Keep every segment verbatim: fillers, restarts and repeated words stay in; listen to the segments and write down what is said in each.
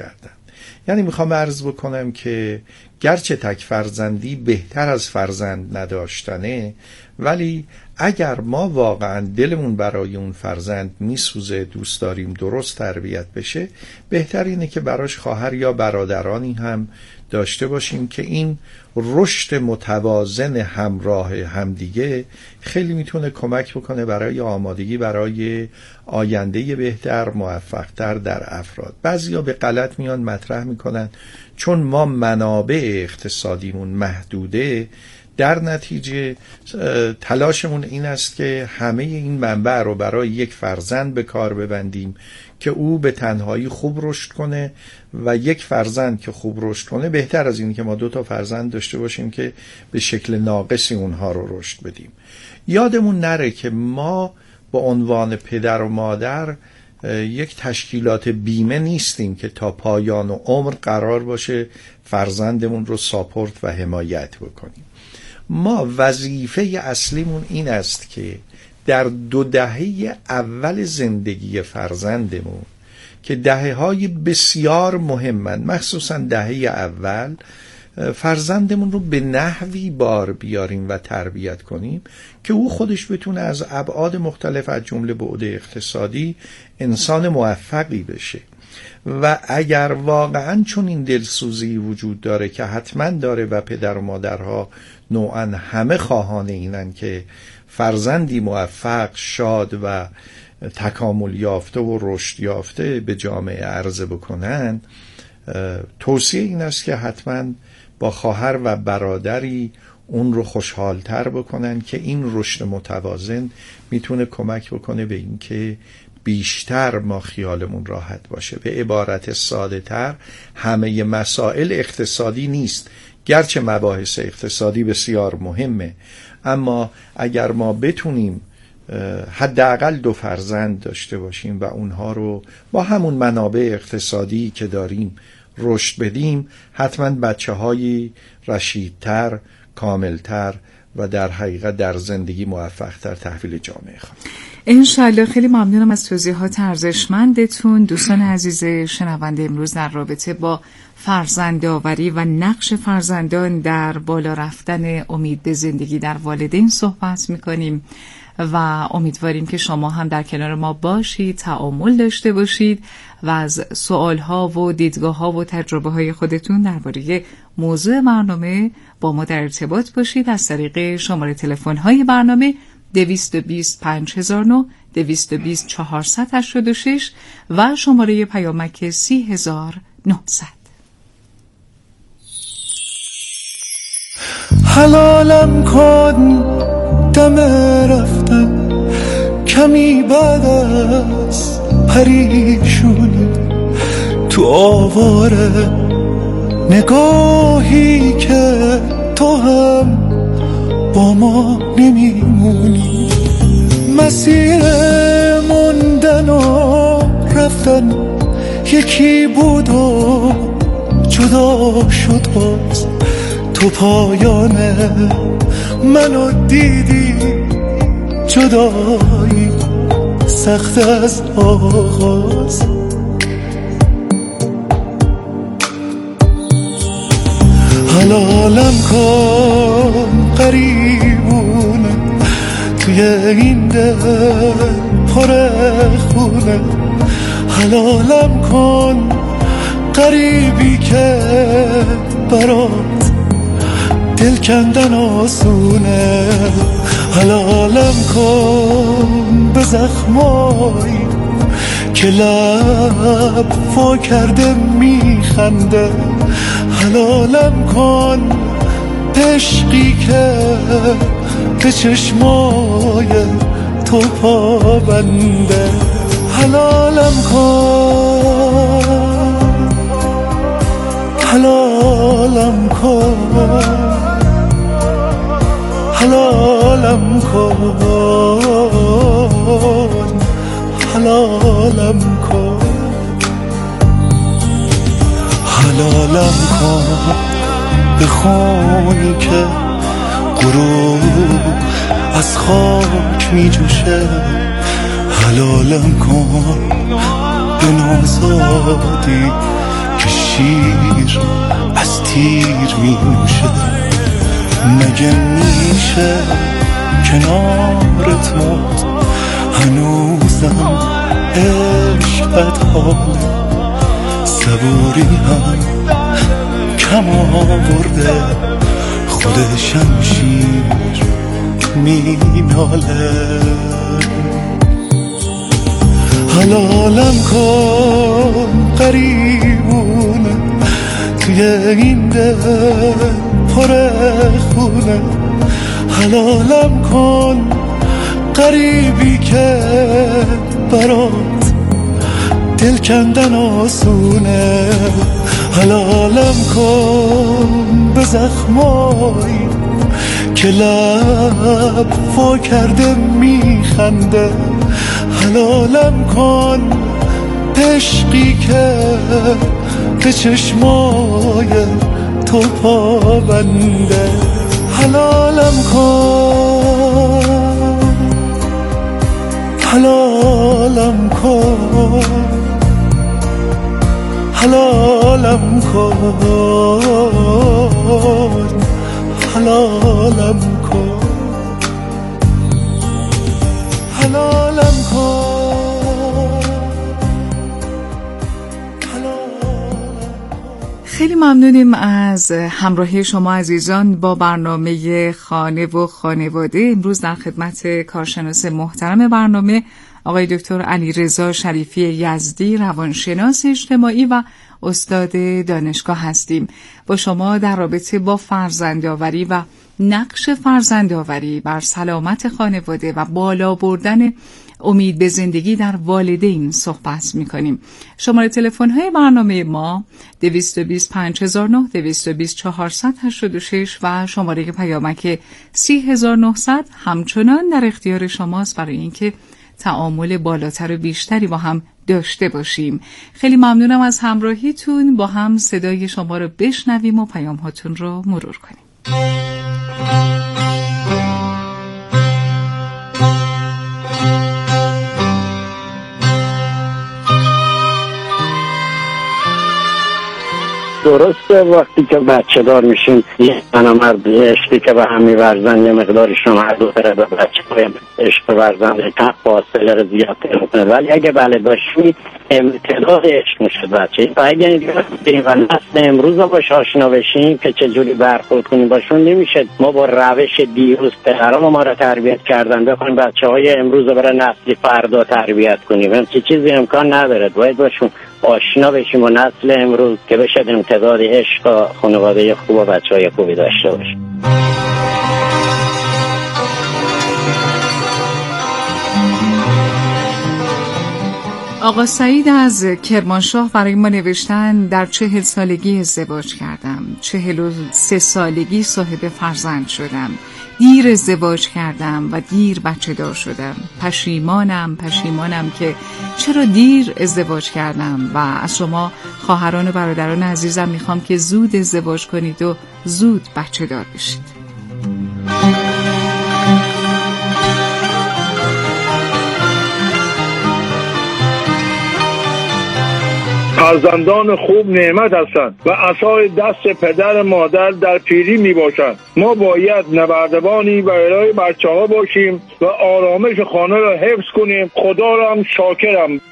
کردن. یعنی میخوام عرض بکنم که گرچه تک فرزندی بهتر از فرزند نداشتنه، ولی اگر ما واقعا دلمون برای اون فرزند میسوزه، دوست داریم درست تربیت بشه، بهتر اینه که براش خواهر یا برادرانی هم داشته باشیم که این رشد متوازن همراه همدیگه خیلی میتونه کمک بکنه برای آمادگی برای آینده بهتر، موفقتر در افراد. بعضیا به غلط میان مطرح میکنن چون ما منابع اقتصادیمون محدوده، در نتیجه تلاشمون این است که همه این منبع رو برای یک فرزند به کار ببندیم که او به تنهایی خوب رشد کنه، و یک فرزند که خوب رشد کنه بهتر از این که ما دو تا فرزند داشته باشیم که به شکل ناقصی اونها رو رشد بدیم. یادمون نره که ما به عنوان پدر و مادر یک تشکیلات بیمه نیستیم که تا پایان و عمر قرار باشه فرزندمون رو ساپورت و حمایت بکنیم. ما وظیفه اصلیمون این است که در دو دهه اول زندگی فرزندمون که دهه‌های بسیار مهمن، مخصوصا دهه اول، فرزندمون رو به نحوی بار بیاریم و تربیت کنیم که او خودش بتونه از ابعاد مختلف از جمله بعد اقتصادی انسان موفقی بشه. و اگر واقعا چون این دلسوزی وجود داره که حتما داره و پدر و مادرها نوعا همه خواهان اینن که فرزندی موفق، شاد و تکامل یافته و رشد یافته به جامعه عرضه بکنن، توصیه این است که حتما با خواهر و برادری اون رو خوشحالتر بکنن که این رشد متوازن میتونه کمک بکنه به این که بیشتر ما خیالمون راحت باشه. به عبارت ساده تر، همه مسائل اقتصادی نیست، گرچه مباحث اقتصادی بسیار مهمه، اما اگر ما بتونیم حداقل دو فرزند داشته باشیم و اونها رو با همون منابع اقتصادی که داریم رشد بدیم، حتما بچه های رشیدتر، کاملتر و در حقیقت در زندگی موفقتر تحویل جامعه خواهیم. انشالله. خیلی ممنونم از توضیحات ارزشمندتون. دوستان عزیز شنونده، امروز در رابطه با فرزندآوری و نقش فرزندان در بالا رفتن امید به زندگی در والدین صحبت میکنیم و امیدواریم که شما هم در کنار ما باشید، تعامل داشته باشید و از سوالها و دیدگاه‌ها و تجربه‌های خودتون درباره موضوع برنامه با ما در ارتباط باشید از طریق شماره تلفن‌های برنامه دویست و بیست پنج هزار و نه، دویست و بیست چهارصد و هشتاد و شش و شماره پیامک سی هزار و نهصد. حلالم کن دم رفتن کمی بعد از پریشونی، تو آواره نگاهی که تو هم با ما نمیمونی. مسیر موندن و رفتن یکی بود و جدا شد باز، تو پایان منو دیدی، جدایی سخت از آغاز. حلالم کن قریبونه توی این دل پر خونه، حلالم کن قریبی که برات دل کندن آسونه، حلالم کن به زخمایی که لب وا کرده میخنده، حلالم کن عشقی که به چشمای تو پابنده، حلالم کن، حلالم کن، حلالم کن، حلالم کن، حلالم کن به خونی که غروب از خاک می جوشه، حلالم کن به نازادی شمشیر از تیر می نوشه. مگه میشه کنارت موت هنوزم عشقت حال صبوری هم کم آورده خود شمشیر می ناله. حلالم کن قریبونه توی این دل پر خونه. حلالم کن قریبی که برات دل کندن آسونه. حلالم کن به زخمایی که لب وا کرده میخنده. حلالم کن عشقی که به چشمای تو پابنده. حلالم کن حلالم کن حلالم کن حلالم کن حلالم کن. خیلی ممنونیم از همراهی شما عزیزان با برنامه خانه و خانواده. امروز در خدمت کارشناس محترم برنامه آقای دکتر علیرضا شریفی یزدی، روانشناس اجتماعی و استاد دانشگاه هستیم. با شما در رابطه با فرزندآوری و نقش فرزندآوری بر سلامت خانواده و بالا بردن امید به زندگی در والدین صحبت می‌کنیم. شماره تلفن‌های برنامه ما دویست و بیست پنج هزار و نه، دویست و بیست چهارصد و هشتاد و شش و شماره پیامک سی هزار و نهصد همچنان در اختیار شماست برای اینکه تعامل بالاتر و بیشتری با هم داشته باشیم. خیلی ممنونم از همراهیتون. با هم صدای شما رو بشنویم و پیام‌هاتون رو مرور کنیم. درسته وقتی که بچه دار میشیم یه زن و مرد عشقی که به هم می‌ورزن یه مقداری شما هر دو طرف بچه های عشق ورزنده که فاصله رو زیاد کنه، ولی اگه بله داشتیم امتداد عشق میشه بچه. و اگه بریم و نسل امروز رو باش آشنا بشیم که چجوری برخورد کنیم باشون، نمیشه ما با روش دیروز پدران ما رو تربیت کردن بخوایم بچه های امروز رو برای نسل فردا تربیت کنیم. همچی چیزی امکان نداره. باید باشون آشنا بشیم و نسل امروز که بشه امتداد عشق و خانواده خوب و بچه های خوبی داشته باشیم. آقا سعید از کرمانشاه برای ما نوشتن در چهل سالگی ازدواج کردم، چهل و سه سالگی صاحب فرزند شدم، دیر ازدواج کردم و دیر بچه دار شدم. پشیمانم پشیمانم که چرا دیر ازدواج کردم و از شما خواهران و برادران عزیزم میخوام که زود ازدواج کنید و زود بچه دار بشید. فرزندان خوب نعمت هستند و عصای دست پدر مادر در پیری می باشند. ما باید نبردبانی برای بچه ها باشیم و آرامش خانه را حفظ کنیم. خدا را هم شاکرم.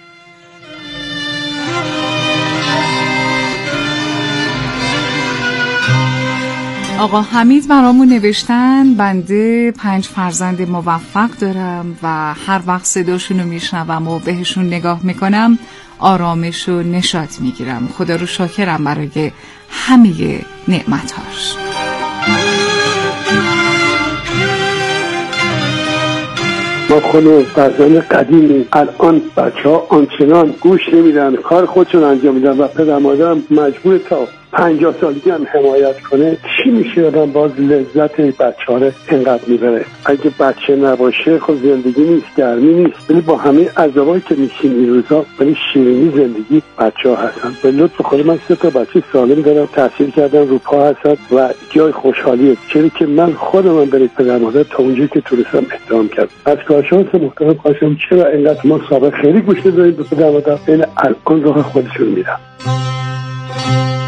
آقا حمید برامون نوشتن بنده پنج فرزند موفق دارم و هر وقت صداشونو میشنوم و بهشون نگاه میکنم آرامش و نشاط میگیرم. خدا رو شاکرم برای همه نعمت‌هاش. ما خود فرزند قدیمی، الان بچه ها آنچنان گوش نمیدن، کار خودشون انجام میدن و پدر مادرم مجبور تا پنجاه سالگی هم حمایت کنه. چی میشه آدم باز لذت بچه ها رو اینقدر میبره؟ اگه بچه نباشه خب زندگی نیست، گرمی نیست. ولی با همه عذابایی که میشیم این روزا، ولی شیرینی زندگی بچه ها هستن. به لطف خود من سه تا بچه سالم دارم، تحصیل کردن، رو پا هستن و جای خوشحالیه. چرا که من خودم برای پدر مادر تا اونجایی که تونستم احترام کردم. از کارشناس محترم خواستم چرا اینقدر ما سابق خیلی گوش نداریم به پدر مادر، این الان راه خودشون میرن.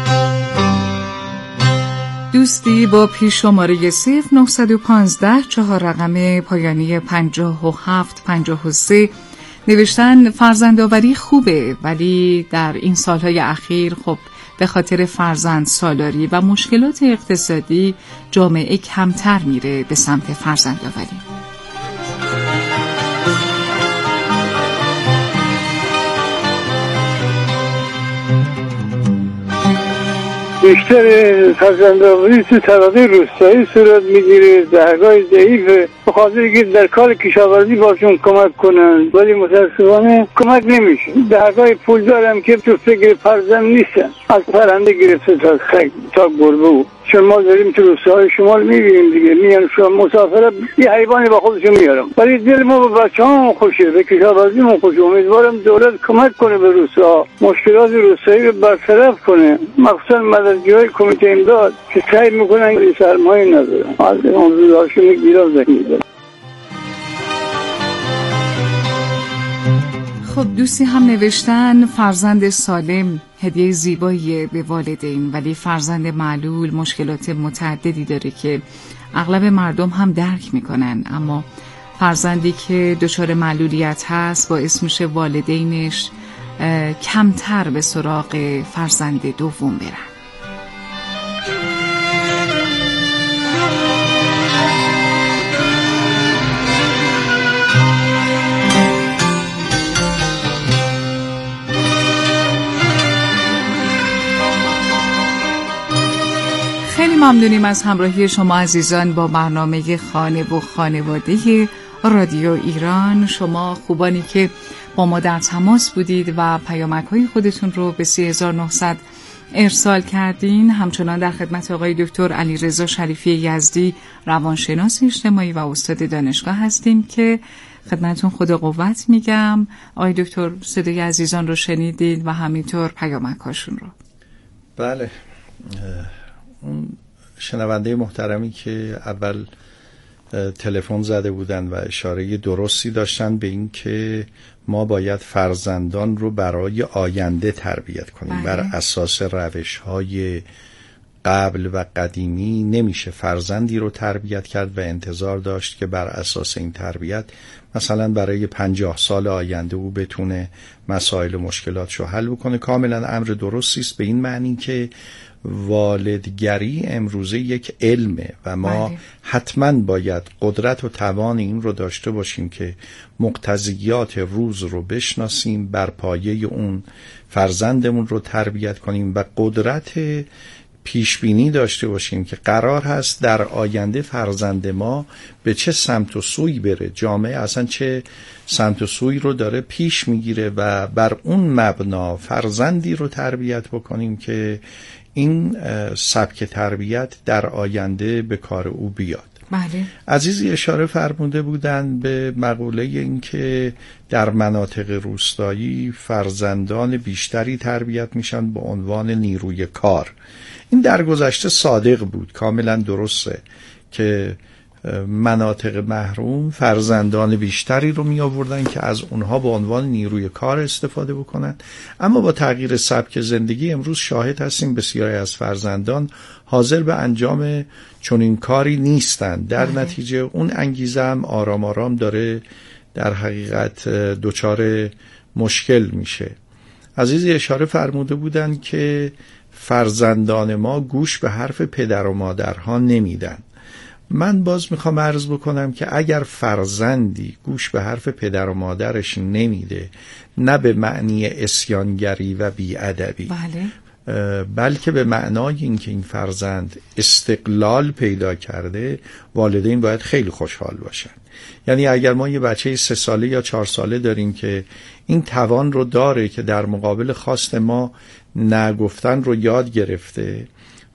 دوستی با پیش شماره صفر نه یک پنج چهار رقم پایانی پنجاه و هفت پنجاه و سه نوشتن فرزندآوری خوبه، ولی در این سالهای اخیر خب به خاطر فرزند سالاری و مشکلات اقتصادی جامعه کمتر میره به سمت فرزندآوری. بیشتر فرزندآوری تو طبقه روستایی صورت میگیره، دهگاه ضعیفه، به خاطر اینکه در کار کشاورزی باشون کمک کنن، ولی متاسفانه کمک نمیشه. دهگاه پولدار هم که تو فکر فرزند نیستن، از پرنده گرفته تا خگ تا گربه. چون ما داریم تو روستاهای شمال میبینیم دیگه، میان شما مسافره یه حیوانی با خودشون میارم، ولی دل ما به بچه ها خوشه، به کشاورزی خوشه. امیدوارم دولت کمک کنه به روستا، مشکلات روستایی رو برطرف کنه، مخصوصا مددجوهای کمیته امداد که سعی میکنن سرمایه ندارن، از اون روزهاشون گیرا زنگیدن. خب دوستی هم نوشتن فرزند سالم هدیه زیباییه به والدین، ولی فرزند معلول مشکلات متعددی داره که اغلب مردم هم درک میکنن، اما فرزندی که دچار معلولیت هست باعث میشه والدینش کمتر به سراغ فرزند دوم برن. ممنونیم از همراهی شما عزیزان با برنامه خانه و خانواده رادیو ایران. شما خوبانی که با ما در تماس بودید و پیامک‌های خودتون رو به سه هزار و نهصد ارسال کردین. همچنان در خدمت آقای دکتر علیرضا شریفی یزدی، روانشناس اجتماعی و استاد دانشگاه هستیم که خدمتون خدا قوت میگم. آقای دکتر صدای عزیزان رو شنیدید و همینطور پیامک‌هاشون رو. بله، اون شنونده محترمی که اول تلفن زده بودن و اشاره درستی داشتن به این که ما باید فرزندان رو برای آینده تربیت کنیم. بله. بر اساس روش‌های قبل و قدیمی نمیشه فرزندی رو تربیت کرد و انتظار داشت که بر اساس این تربیت مثلا برای پنجاه سال آینده او بتونه مسائل و مشکلاتش رو حل بکنه. کاملا امر درستی است به این معنی که والدگری امروزه یک علمه و ما بله. حتما باید قدرت و توان این رو داشته باشیم که مقتضیات روز رو بشناسیم، بر پایه اون فرزندمون رو تربیت کنیم و قدرت پیشبینی داشته باشیم که قرار هست در آینده فرزند ما به چه سمت و سوی بره، جامعه اصلا چه سمت و سوی رو داره پیش میگیره و بر اون مبنا فرزندی رو تربیت بکنیم که این سبک تربیت در آینده به کار او بیاد. بله. عزیزی اشاره فرموده بودن به مقوله این که در مناطق روستایی فرزندان بیشتری تربیت میشن به عنوان نیروی کار. این در گذشته صادق بود، کاملا درسته که مناطق محروم فرزندان بیشتری رو می آوردن که از اونها به عنوان نیروی کار استفاده بکنن، اما با تغییر سبک زندگی امروز شاهد هستیم بسیاری از فرزندان حاضر به انجام چنین کاری نیستن. در آه. نتیجه اون انگیزه هم آرام آرام داره در حقیقت دچار مشکل میشه. عزیزی اشاره فرموده بودن که فرزندان ما گوش به حرف پدر و مادرها نمیدن. من باز میخوام عرض بکنم که اگر فرزندی گوش به حرف پدر و مادرش نمیده، نه به معنی عصیانگری و بی‌ادبی، بله. بلکه به معنای اینکه این فرزند استقلال پیدا کرده، والدین باید خیلی خوشحال باشن. یعنی اگر ما یه بچه سه ساله یا چهار ساله داریم که این توان رو داره که در مقابل خواست ما نگفتن رو یاد گرفته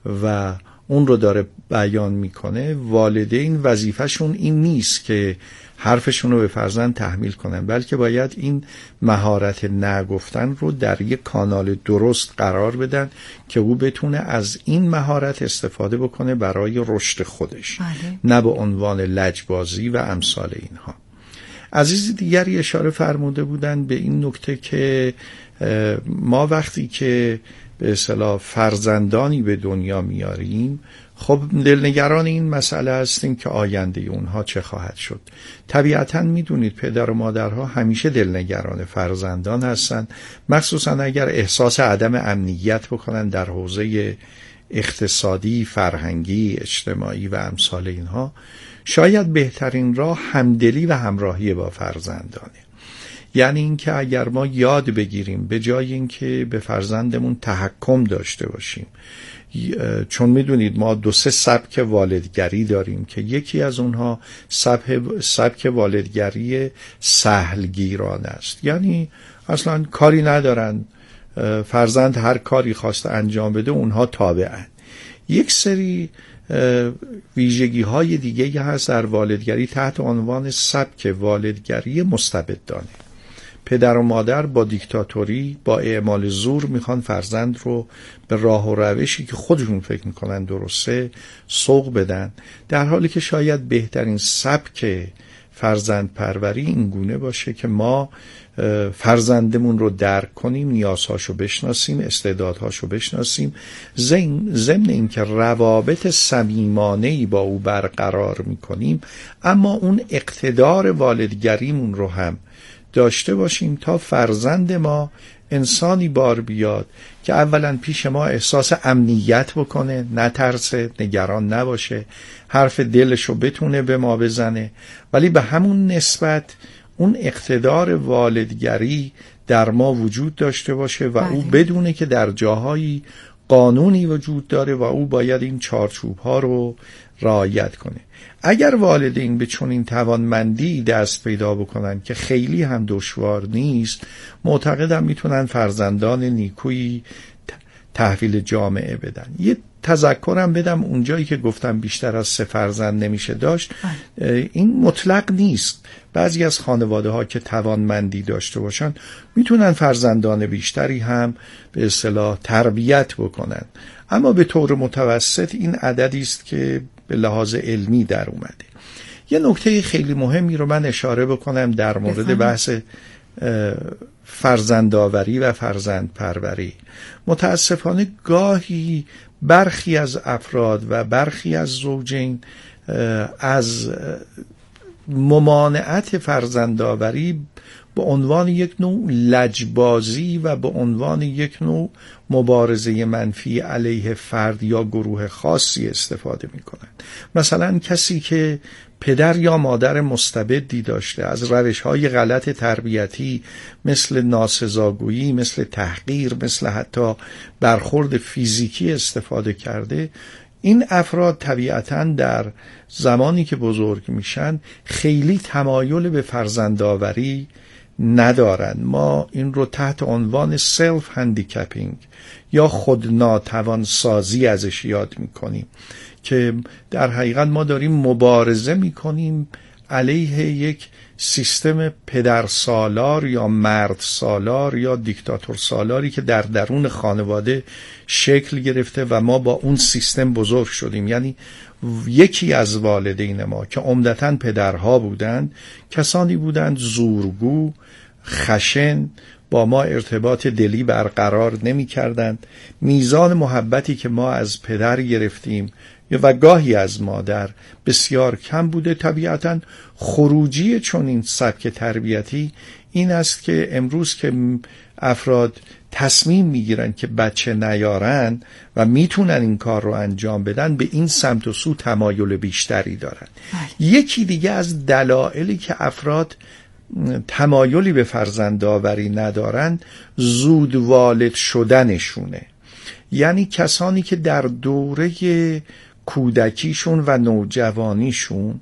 و اون رو داره بیان میکنه، والدین وظیفهشون این نیست که حرفشون رو به فرزند تحمیل کنن، بلکه باید این مهارت نگفتن رو در یک کانال درست قرار بدن که او بتونه از این مهارت استفاده بکنه برای رشد خودش، بله. نه به عنوان لجبازی و امثال اینها. عزیز دیگری اشاره فرموده بودن به این نکته که ما وقتی که به اصطلاح فرزندانی به دنیا میاریم، خب دلنگران این مسئله هستیم که آینده اونها چه خواهد شد. طبیعتاً میدونید پدر و مادرها همیشه دلنگران فرزندان هستن، مخصوصاً اگر احساس عدم امنیت بکنن در حوزه اقتصادی، فرهنگی، اجتماعی و امثال اینها. شاید بهترین راه همدلی و همراهی با فرزندانه. یعنی اینکه اگر ما یاد بگیریم به جای اینکه به فرزندمون تحکم داشته باشیم، چون میدونید ما دو سه سبک والدگری داریم که یکی از اونها سبک, سبک والدگری سهلگیرانه است، یعنی اصلا کاری ندارن، فرزند هر کاری خواسته انجام بده اونها تابعن. یک سری ویژگی های دیگه هست در والدگری تحت عنوان سبک والدگری مستبدانه. پدر و مادر با دیکتاتوری، با اعمال زور میخوان فرزند رو به راه و روشی که خودشون فکر میکنن درسته سوق بدن، در حالی که شاید بهترین سبک فرزند پروری این گونه باشه که ما فرزندمون رو درک کنیم، نیازهاشو بشناسیم، استعدادهاشو بشناسیم، ضمن اینکه روابط صمیمانه‌ای با او برقرار میکنیم، اما اون اقتدار والدگریمون رو هم داشته باشیم تا فرزند ما انسانی بار بیاد که اولا پیش ما احساس امنیت بکنه، نترسه، نگران نباشه، حرف دلشو بتونه به ما بزنه، ولی به همون نسبت اون اقتدار والدگری در ما وجود داشته باشه و بله. او بدونه که در جاهایی قانونی وجود داره و او باید این چارچوب ها رو رعایت کنه. اگر والدین به چنین توانمندی دست پیدا بکنن که خیلی هم دشوار نیست، معتقدم میتونن فرزندان نیکویی تحویل جامعه بدن. یه تذکرم بدم اونجایی که گفتم بیشتر از سه فرزند نمیشه داشت، این مطلق نیست. بعضی از خانواده ها که توانمندی داشته باشن میتونن فرزندان بیشتری هم به اصطلاح تربیت بکنن، اما به طور متوسط این عددی است که به لحاظ علمی در اومده. یه نکته خیلی مهمی رو من اشاره بکنم در مورد بحث فرزندآوری و فرزند پروری. متاسفانه گاهی برخی از افراد و برخی از زوجین از ممانعت فرزندآوری به عنوان یک نوع لجبازی و به عنوان یک نوع مبارزه منفی علیه فرد یا گروه خاصی استفاده می کنند. مثلا کسی که پدر یا مادر مستبدی داشته، از روش‌های غلط تربیتی مثل ناسزاگویی، مثل تحقیر، مثل حتی برخورد فیزیکی استفاده کرده، این افراد طبیعتاً در زمانی که بزرگ میشن خیلی تمایل به فرزندآوری ندارن. ما این رو تحت عنوان سلف هندیکپینگ یا خود ناتوان سازی ازش یاد میکنیم که در حقیقت ما داریم مبارزه میکنیم علیه یک سیستم پدر سالار یا مرد سالار یا دیکتاتور سالاری که در درون خانواده شکل گرفته و ما با اون سیستم بزرگ شدیم. یعنی یکی از والدین ما که عمدتاً پدرها بودند کسانی بودند زورگو، خشن، با ما ارتباط دلی برقرار نمی کردند. میزان محبتی که ما از پدر گرفتیم و گاهی از مادر بسیار کم بوده. طبیعتاً خروجی چون این سبک تربیتی این است که امروز که افراد تصمیم میگیرن که بچه نیارن و میتونن این کار رو انجام بدن، به این سمت و سو تمایل بیشتری دارن. یکی دیگه از دلایلی که افراد تمایلی به فرزندآوری ندارن زود والد شدنشونه. یعنی کسانی که در دوره کودکیشون و نوجوانیشون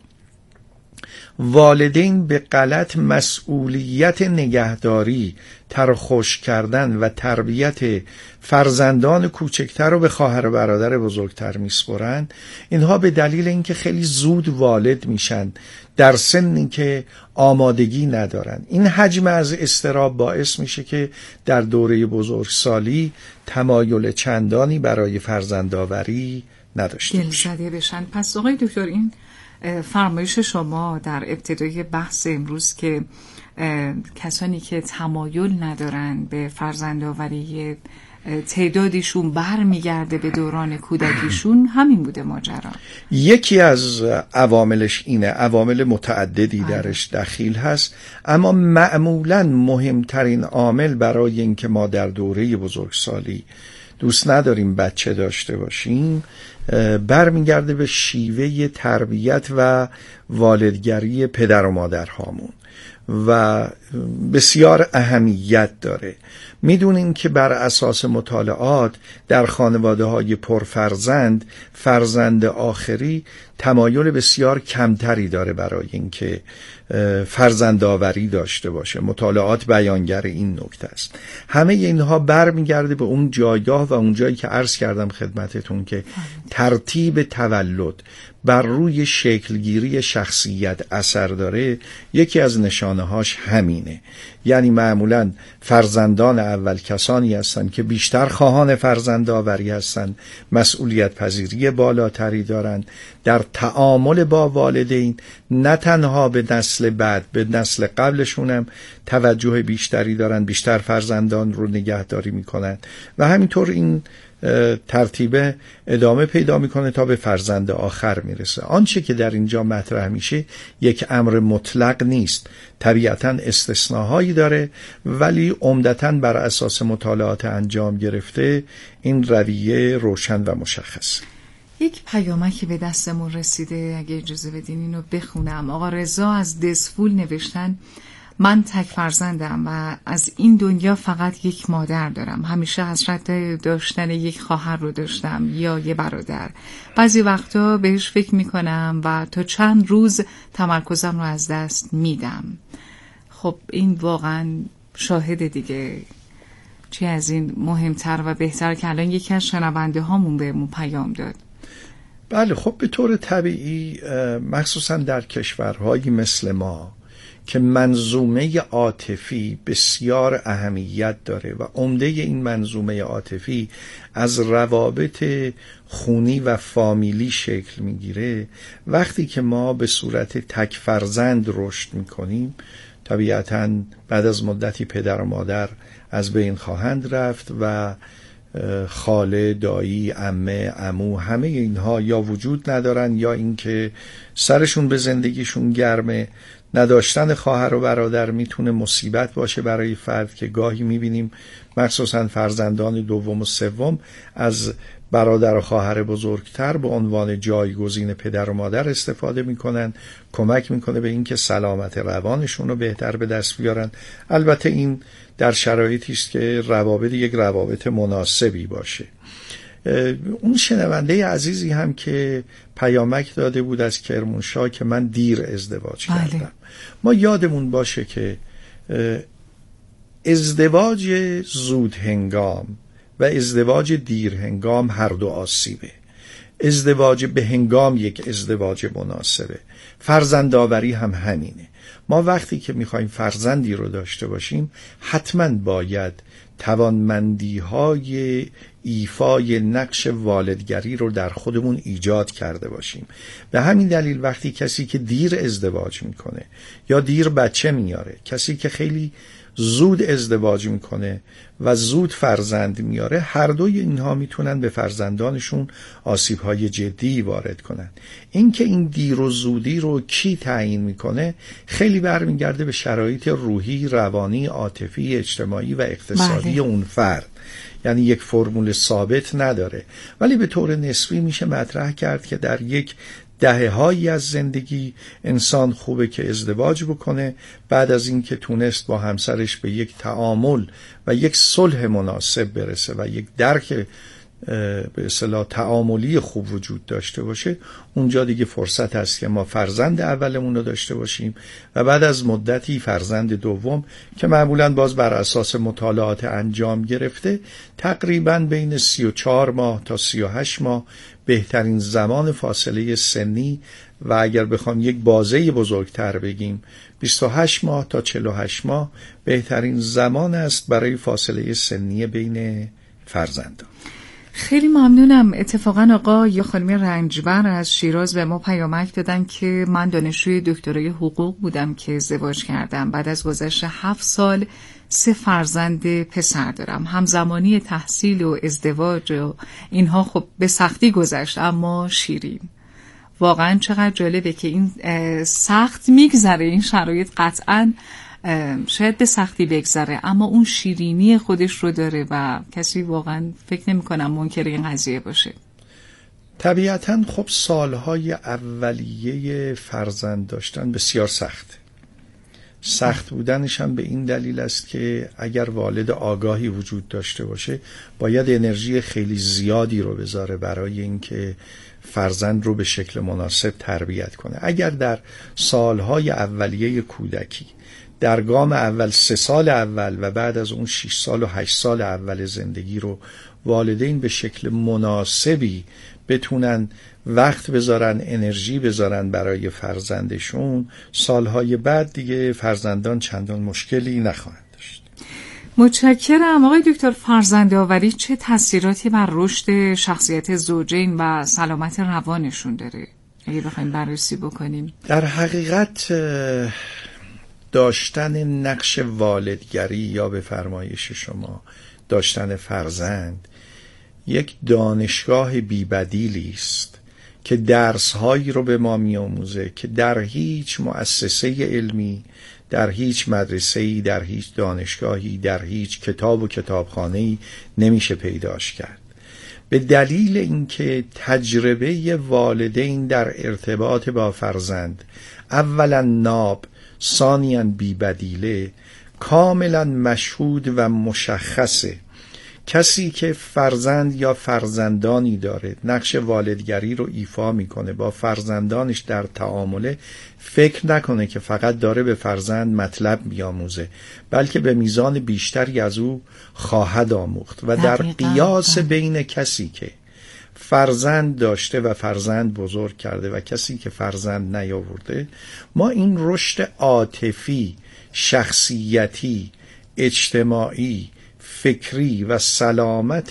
والدین به غلط مسئولیت نگهداری، ترخوش کردن و تربیت فرزندان کوچکتر رو به خواهر و برادر بزرگتر میسپرن، اینها به دلیل اینکه خیلی زود والد میشن در سنی که آمادگی ندارن، این حجم از اضطراب باعث میشه که در دوره بزرگسالی تمایل چندانی برای فرزندآوری نداشته باشن. بشن. پس آقای دکتر، این فرمایش شما در ابتدای بحث امروز که کسانی که تمایل ندارن به فرزندآوری تعدادیشون بر میگرده به دوران کودکیشون، همین بوده ماجرا. یکی از عواملش اینه، عوامل متعددی درش دخیل هست، اما معمولاً مهمترین عامل برای اینکه ما در دوره بزرگسالی دوست نداریم بچه داشته باشیم برمیگرده به شیوه تربیت و والدگری پدر و مادرهامون و بسیار اهمیت داره. میدونیم که بر اساس مطالعات در خانواده های پرفرزند فرزند آخری تمایل بسیار کمتری داره برای اینکه فرزند آوری داشته باشه. مطالعات بیانگر این نکته است. همه اینها برمیگرده به اون جایگاه و اون جایی که عرض کردم خدمتتون که ترتیب تولد بر روی شکلگیری شخصیت اثر داره. یکی از نشانه هاش همینه، یعنی معمولا فرزندان اول کسانی هستند که بیشتر خواهان فرزند آوری هستند، مسئولیت پذیری بالاتری دارند، در تعامل با والدین نه تنها به نسل بعد به نسل قبلشون هم توجه بیشتری دارند، بیشتر فرزندان رو نگهداری میکنند و همینطور این ترتیبه ادامه پیدا میکنه تا به فرزند آخر میرسه. آنچه که در اینجا مطرح میشه یک امر مطلق نیست، طبیعتاً استثناهایی داره، ولی عمدتاً بر اساس مطالعات انجام گرفته این رویه روشن و مشخص. یک پیامکی به دستمون رسیده، اگه اجازه بدین اینو بخونم. آقا رضا از دسفول نوشتن: من تک فرزندم و از این دنیا فقط یک مادر دارم. همیشه حسرت داشتن یک خواهر رو داشتم یا یه برادر. بعضی وقتا بهش فکر میکنم و تا چند روز تمرکزم رو از دست میدم. خب این واقعا شاهد دیگه، چی از این مهمتر و بهتر که الان یکی از شنونده هامون بهمون پیام داد. بله، خب به طور طبیعی مخصوصا در کشورهایی مثل ما که منظومه عاطفی بسیار اهمیت داره و عمده این منظومه عاطفی از روابط خونی و فامیلی شکل میگیره، وقتی که ما به صورت تک فرزند رشد میکنیم طبیعتاً بعد از مدتی پدر و مادر از بین خواهند رفت و خاله، دایی، عمه، عمو، همه اینها یا وجود ندارن یا اینکه سرشون به زندگیشون گرمه. نداشتن خواهر و برادر میتونه مصیبت باشه برای فرد که گاهی میبینیم مخصوصا فرزندان دوم و سوم از برادر و خواهر بزرگتر به عنوان جایگزین پدر و مادر استفاده میکنن. کمک میکنه به اینکه سلامت روانشون رو بهتر به دست بیارن. البته این در شرایطی است که روابط یک روابط مناسبی باشه. اون شنونده عزیزی هم که پیامک داده بود از کرمانشاه که من دیر ازدواج بله. کردم، ما یادمون باشه که ازدواج زود هنگام و ازدواج دیر هنگام هر دو آسیبه. ازدواج به هنگام یک ازدواج مناسبه. فرزندآوری هم همینه. ما وقتی که میخوایم فرزندی رو داشته باشیم حتما باید توانمندی های ایفای نقش والدگری رو در خودمون ایجاد کرده باشیم. به همین دلیل وقتی کسی که دیر ازدواج میکنه یا دیر بچه میاره، کسی که خیلی زود ازدواج میکنه و زود فرزند میاره، هر دوی اینها میتونن به فرزندانشون آسیب‌های جدی وارد کنن. اینکه این دیر و زودی رو کی تعیین میکنه خیلی برمیگرده به شرایط روحی، روانی، عاطفی، اجتماعی و اقتصادی بله. اون فرد. یعنی یک فرمول ثابت نداره، ولی به طور نسبی میشه مطرح کرد که در یک دهه هایی از زندگی انسان خوبه که ازدواج بکنه، بعد از اینکه تونست با همسرش به یک تعامل و یک صلح مناسب برسه و یک درک به اصطلاح تعاملی خوب وجود داشته باشه، اونجا دیگه فرصت هست که ما فرزند اولمون رو داشته باشیم و بعد از مدتی فرزند دوم که معمولاً باز بر اساس مطالعات انجام گرفته تقریباً بین سی و چهار ماه تا سی و هشت ماه بهترین زمان فاصله سنی و اگر بخوام یک بازه بزرگتر بگیم بیست و هشت ماه تا چهل و هشت ماه بهترین زمان است برای فاصله سنی بین فرزندان. خیلی ممنونم. اتفاقا آقا یا خانم رنجبر از شیراز به ما پیامک دادن که من دانشجوی دکترای حقوق بودم که ازدواج کردم. بعد از گذشت هفت سال سه فرزند پسر دارم. همزمانی تحصیل و ازدواج و اینها خب به سختی گذشت، اما شیرین. واقعا چقدر جالبه که این سخت میگذره، این شرایط قطعا شاید به سختی بگذره اما اون شیرینی خودش رو داره و کسی واقعا فکر نمی کنم منکر این قضیه باشه. طبیعتاً خب سالهای اولیه فرزند داشتن بسیار سخت. سخت بودنش هم به این دلیل است که اگر والد آگاهی وجود داشته باشه باید انرژی خیلی زیادی رو بذاره برای اینکه فرزند رو به شکل مناسب تربیت کنه. اگر در سالهای اولیه کودکی، در گام اول سه سال اول و بعد از اون شش سال و هشت سال اول زندگی رو والدین به شکل مناسبی بتونن وقت بذارن، انرژی بذارن برای فرزندشون، سالهای بعد دیگه فرزندان چندان مشکلی نخواهند داشت. متشکرم. آقای دکتر، فرزندآوری چه تأثیراتی بر رشد شخصیت زوجین و سلامت روانشون داره؟ اگه بخوایم بررسی بکنیم. در حقیقت داشتن نقش والدگری یا به فرمایش شما داشتن فرزند یک دانشگاه بی‌بدیلی است که درس‌هایی رو به ما می‌آموزه که در هیچ مؤسسه علمی، در هیچ مدرسه‌ای، در هیچ دانشگاهی، در هیچ کتاب و کتابخانه‌ای نمیشه پیداش کرد. به دلیل اینکه تجربه والدین در ارتباط با فرزند اولا ناب، ثانیاً بی‌بدیله، کاملا مشهود و مشخصه. کسی که فرزند یا فرزندانی داره، نقش والدگری رو ایفا میکنه، با فرزندانش در تعامله، فکر نکنه که فقط داره به فرزند مطلب بیاموزه، بلکه به میزان بیشتری از او خواهد آموخت. و در قیاس بین کسی که فرزند داشته و فرزند بزرگ کرده و کسی که فرزند نیاورده، ما این رشد عاطفی، شخصیتی، اجتماعی، فکری و سلامت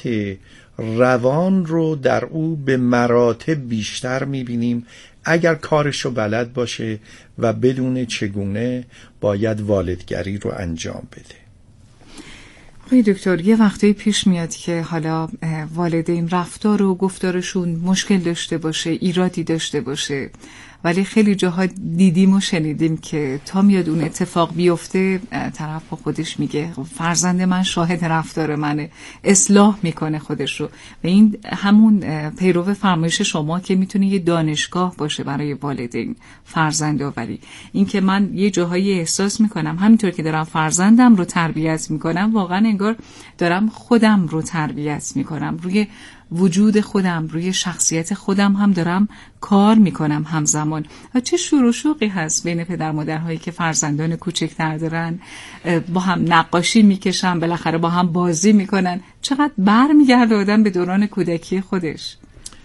روان رو در او به مراتب بیشتر میبینیم اگر کارشو بلد باشه و بدون چگونه باید والدگری رو انجام بده. آقای دکتر، یه وقتی پیش میاد که حالا والدین رفتار و گفتارشون مشکل داشته باشه، ایرادی داشته باشه، ولی خیلی جاها دیدیم و شنیدیم که تا میاد اون اتفاق بیفته طرف با خودش میگه فرزند من شاهد رفتار منه، اصلاح میکنه خودش رو. و این همون پیرو فرمایش شما که میتونه یه دانشگاه باشه برای والدین فرزندآوری. این که من یه جاهایی احساس میکنم همینطور که دارم فرزندم رو تربیت میکنم، واقعا انگار دارم خودم رو تربیت میکنم، روی وجود خودم، روی شخصیت خودم هم دارم کار میکنم همزمان. و چه شور و شوقی هست بین پدر مادرهایی که فرزندان کوچکتر دارن، با هم نقاشی میکشن، بالاخره با هم بازی میکنن. چقدر بر میگرده آدم به دوران کودکی خودش.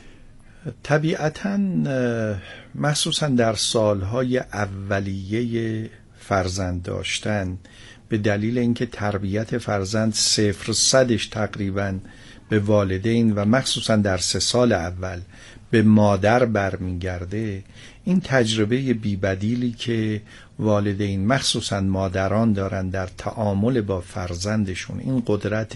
طبیعتاً مخصوصاً در سالهای اولیه فرزند داشتن، به دلیل اینکه تربیت فرزند صفر صدش تقریباً به والدین و مخصوصاً در سه سال اول به مادر برمیگرده، این تجربه بی‌بدیلی که والدین مخصوصاً مادران دارن در تعامل با فرزندشون، این قدرت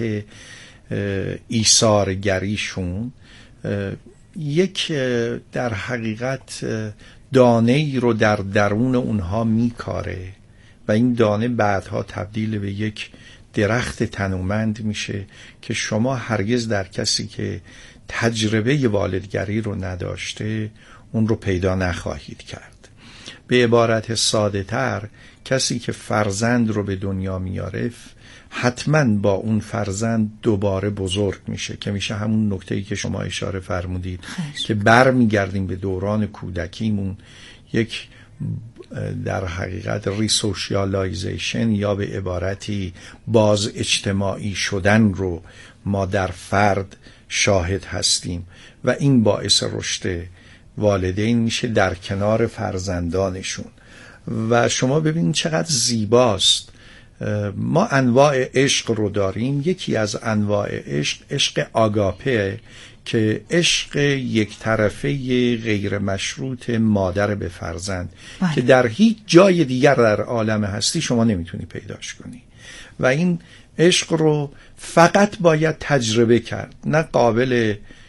ایثارگریشون یک در حقیقت دانه ای رو در درون اونها میکاره و این دانه بعدها تبدیل به یک درخت تنومند میشه که شما هرگز در کسی که تجربه والدگری رو نداشته اون رو پیدا نخواهید کرد. به عبارت ساده تر، کسی که فرزند رو به دنیا میاره حتما با اون فرزند دوباره بزرگ میشه، که میشه همون نکته‌ای که شما اشاره فرمودید که بر میگردیم به دوران کودکیمون، یک در حقیقت ریسوشیالایزیشن یا به عبارتی باز اجتماعی شدن رو ما در فرد شاهد هستیم و این باعث رشد والدین میشه در کنار فرزندانشون. و شما ببینید چقدر زیباست. ما انواع عشق رو داریم. یکی از انواع عشق عشق آگاپه که عشق یک طرفه غیر مشروط مادر به فرزند، که در هیچ جای دیگر در عالم هستی شما نمیتونی پیداش کنی. و این عشق رو فقط باید تجربه کرد، نه قابل